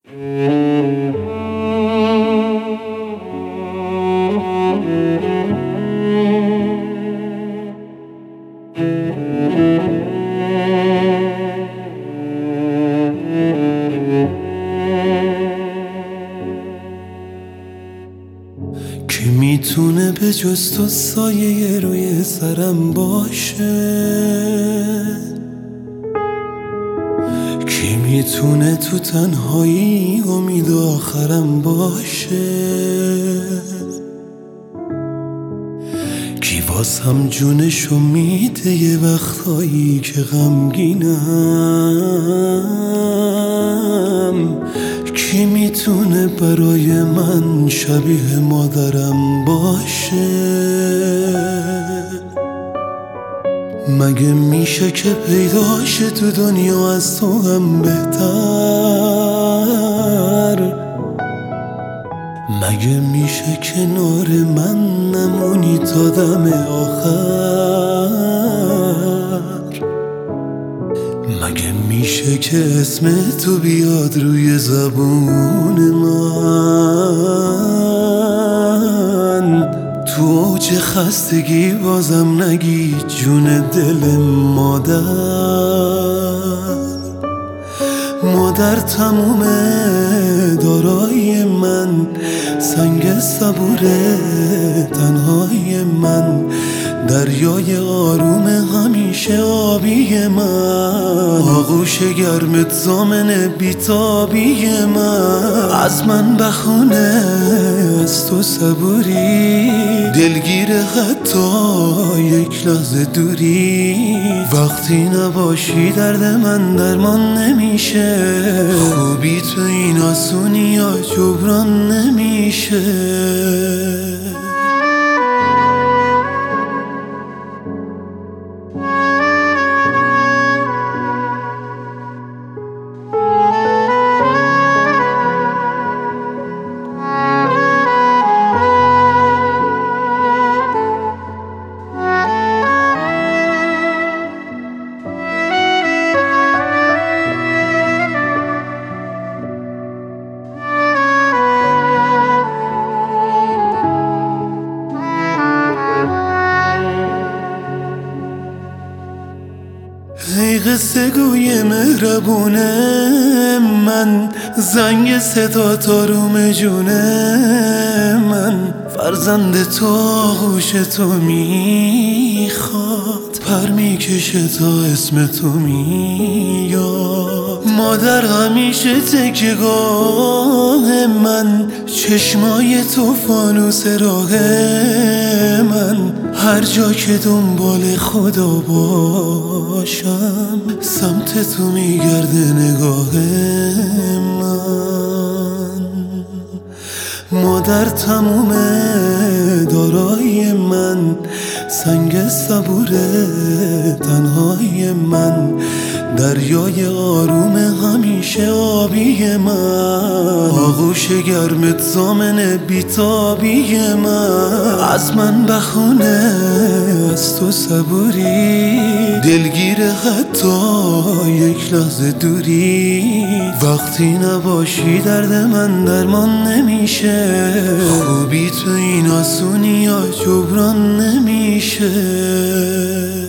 کی میتونه به جز تو سایه روی سرم باشه؟ کی میتونه تو تنهایی امید آخرم باشه؟ کی واسم جونشو میده یه وقتایی که غمگینم؟ کی میتونه برای من شبیه مادرم باشه؟ مگه میشه که پیداشه تو دنیا از تو هم بهتر؟ مگه میشه کنار من نمونی تا دم آخر؟ مگه میشه که اسم تو بیاد روی زبون من؟ تو اوج خستگی بازم نگی جون دل مادر تموم دارایی من، سنگ صبور تنهایی من، دریای آروم همیشه آبی من، آغوش گرمت ضامن بیتابی من. از من بخونه از تو صبوری، دلگیر حتی یک لحظه دوری. وقتی نباشی درد من درمان نمیشه، خوبی تو این آسونی یا جبران نمیشه. ای قصه گوی مهربونه من، زنگ صدا تاروم جونه من، فرزند تو آغوش تو میخواد، پر میکشه تا اسم تو میاد. مادر همیشه تکیه‌گاه من، چشمای تو فانوس راه من، هر جا که دنبال خدا باشم سمت تو میگرده نگاه من. مادر تموم دارایی من، سنگ صبور تنهایی من، دریای آروم همیشه آبی من، آغوش گرمت ضامن بیتابی من. از من بخونه از تو صبوری، دلگیر حتی یک لحظه دوری. وقتی نباشی درد من درمان نمیشه، خوبی تو این آسونی یا جبران نمیشه.